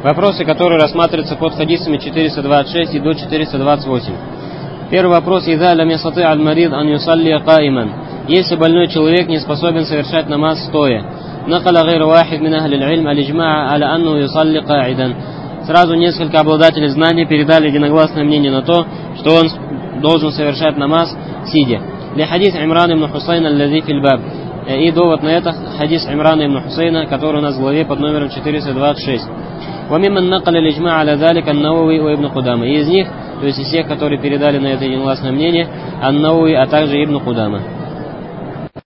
Вопросы, которые рассматриваются под хадисами 426 и до 428. Первый вопрос. «Иза лям ястати аль-марид ан юсалли каиман». Если больной человек не способен совершать намаз стоя. Накаля гайру вахид мин ахли аль-илм аль-иджмаа аля анну юсалли каидан. Сразу несколько обладателей знаний передали единогласное мнение на то, что он должен совершать намаз сидя. Для хадис Имрана ибн Хусайна аллази фил баб. И довод на это хадис Имрана ибн Хусайна, который у нас в главе под номером 426. وممن نقل الإجماع على ذلك النووي وابن قدامة. И из них, то есть из тех, которые передали на это единогласное мнение, ан-Навави, а также Ибн Кудама.